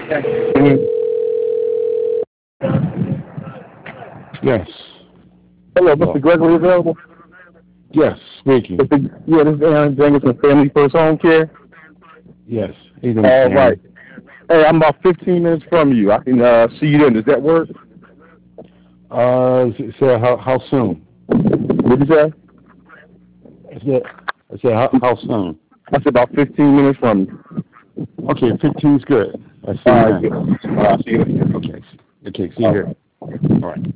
Mhm. Yes. Hello, Mr. Hello. Gregory available? Yes, speaking. Yeah, this is Aaron Jenkins from Family First Home Care. Yes. How you doing, Mr. All right. Aaron? Hey, I'm about 15 minutes from you. I can see you then. Does that work? Say how soon? What did you say? I said I said how soon? I said about 15 minutes from you. Okay, 15's good. I see All you right, then. good. All right, see you then. Okay. Okay, see you All here. right. All right.